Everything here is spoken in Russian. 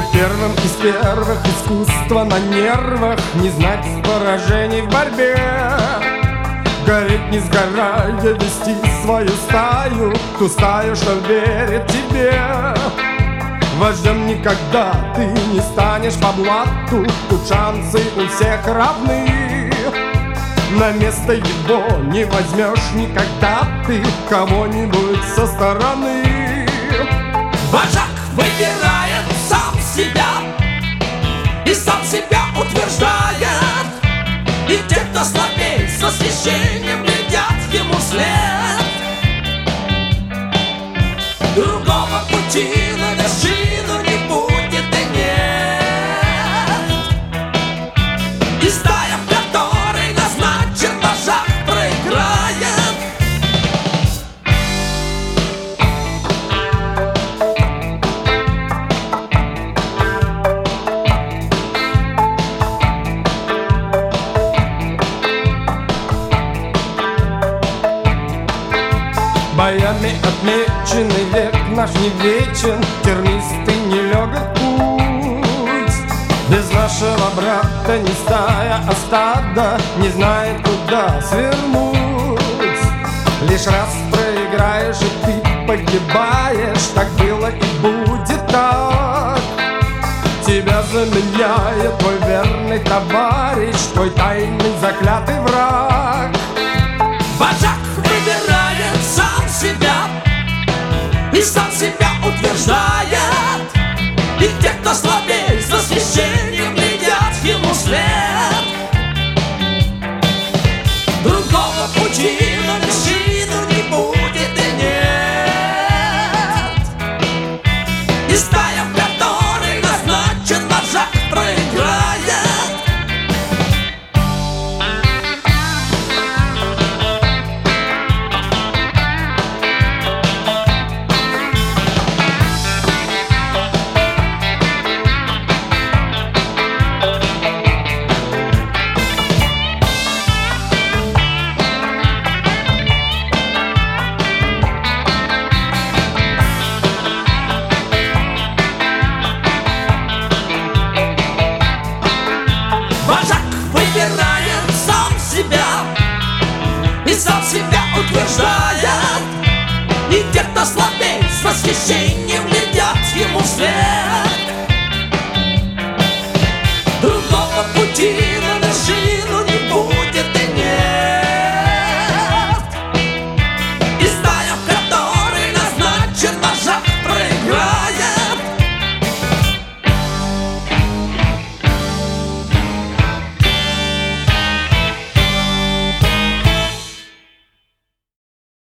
Быть первым из первых, искусство на нервах, не знать поражений в борьбе. Гореть не сгорая, вести свою стаю, ту стаю, что верит тебе. Вождем никогда ты не станешь по блату, тут шансы у всех равны. На место его не возьмешь никогда ты кого-нибудь со стороны. Вожак выбирает сам себя и сам себя утверждает. И те, кто слабей, с восхищением глядят ему вслед. Другого пути на вершину не будет и нет. И стая, в которой назначен вожак, проиграет. Боями отмеченный век наш не вечен, тернистый нелегок путь. Без нашего брата не стая, а стадо не знает, куда свернуть. Лишь раз проиграешь, и ты погибаешь, так было и будет так. Тебя заменяет твой верный товарищ, твой тайный заклятый враг. Вожак выбирает сам себя и сам себя утверждает.